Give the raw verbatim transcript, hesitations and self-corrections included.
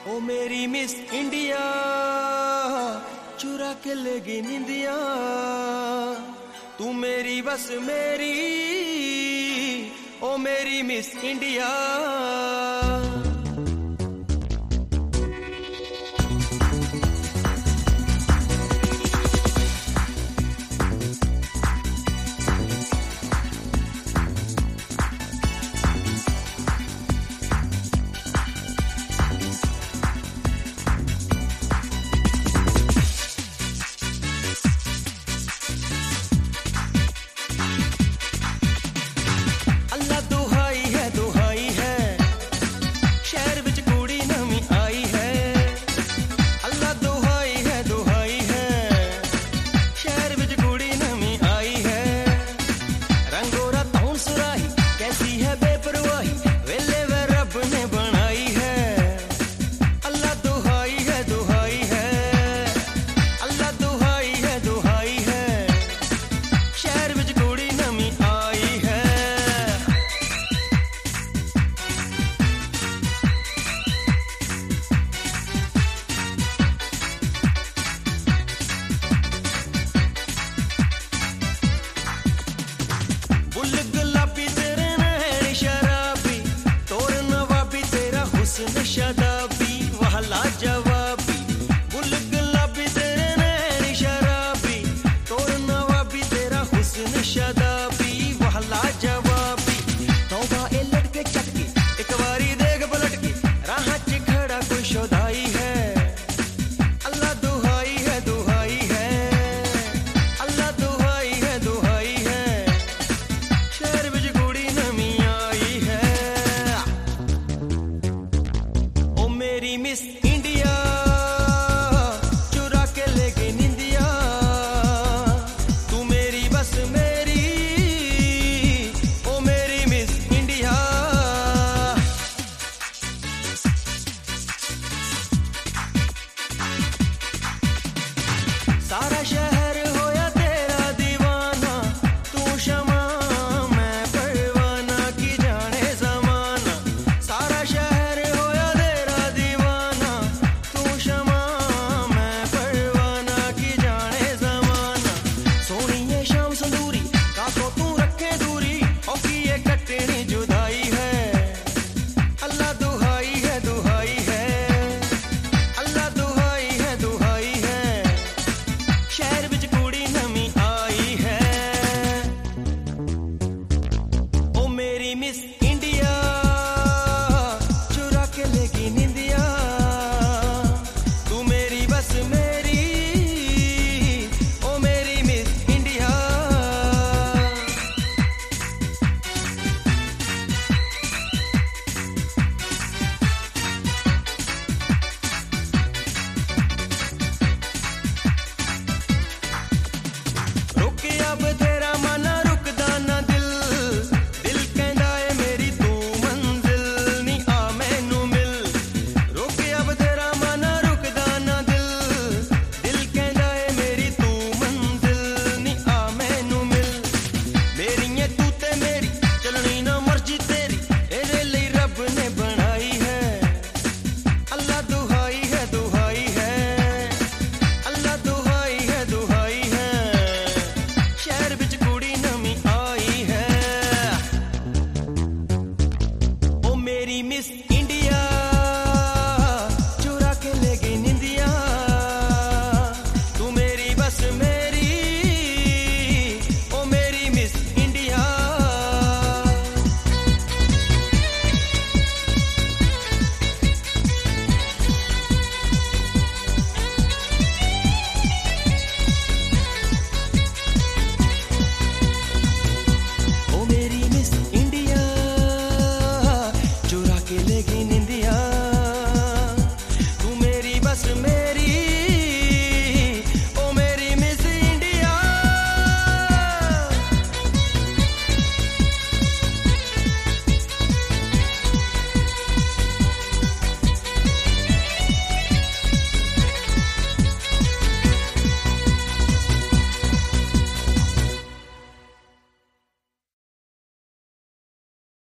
ओ मेरी miss India चुरा के लेगी निंदिया, तू मेरी बस मेरी, ओ मेरी मिस इंडिया। शराबी वाला जवाबी, बुल गुलाबी तेरे नैन शराबी, तोर नवाबी तेरा हुस्न शदाबी वाला जवाबी। तौबा ए लटके चटके एक बारी देख पलट के, राह च खड़ा कोई शोधाई है। अल्लाह दुहाई है दुहाई है, अल्लाह दुहाई है दुहाई है, शहर विच कुड़ी नवी आई है। ओ मेरी मिस